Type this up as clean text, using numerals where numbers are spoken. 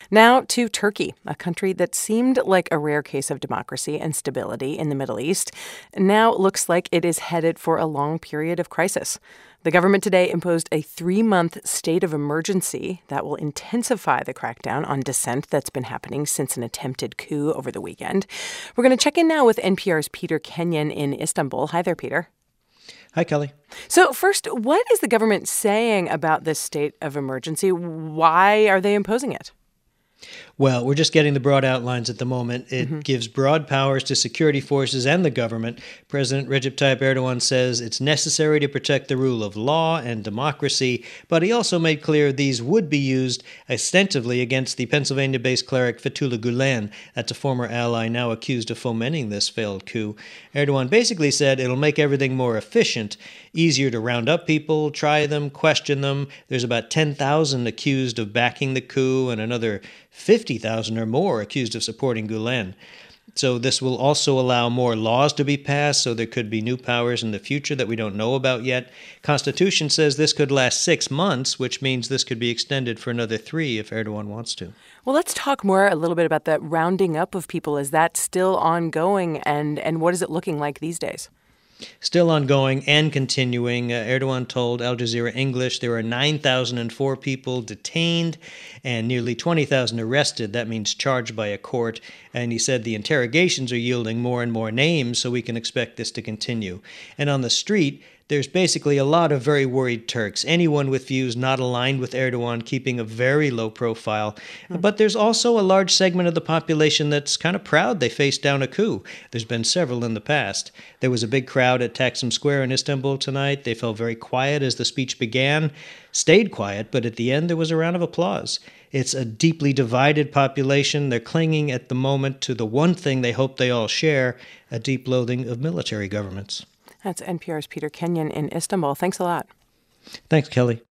Now to Turkey, a country that seemed like a rare case of democracy and stability in the Middle East. Now looks like it is headed for a long period of crisis. The government today imposed a 3-month state of emergency that will intensify the crackdown on dissent that's been happening since an attempted coup over the weekend. We're going to check in now with NPR's Peter Kenyon in Istanbul. Hi there, Peter. Hi, Kelly. So first, what is the government saying about this state of emergency? Why are they imposing it? Well, we're just getting the broad outlines at the moment. It gives broad powers to security forces and the government. President Recep Tayyip Erdogan says it's necessary to protect the rule of law and democracy, but he also made clear these would be used extensively against the Pennsylvania-based cleric Fethullah Gulen. That's a former ally now accused of fomenting this failed coup. Erdogan basically said it'll make everything more efficient, easier to round up people, try them, question them. There's about 10,000 accused of backing the coup and another 50,000 or more accused of supporting Gulen. So this will also allow more laws to be passed, so there could be new powers in the future that we don't know about yet. Constitution says this could last 6 months, which means this could be extended for another 3 if Erdogan wants to. Well, let's talk a little bit about the rounding up of people. Is that still ongoing, and what is it looking like these days? Still ongoing and continuing. Erdogan told Al Jazeera English there are 9,004 people detained and nearly 20,000 arrested. That means charged by a court. And he said the interrogations are yielding more and more names, so we can expect this to continue. And on the street, there's basically a lot of very worried Turks, anyone with views not aligned with Erdogan keeping a very low profile. But there's also a large segment of the population that's kind of proud they faced down a coup. There's been several in the past. There was a big crowd at Taksim Square in Istanbul tonight. They felt very quiet as the speech began, stayed quiet, but at the end there was a round of applause. It's a deeply divided population. They're clinging at the moment to the one thing they hope they all share, a deep loathing of military governments. That's NPR's Peter Kenyon in Istanbul. Thanks a lot. Thanks, Kelly.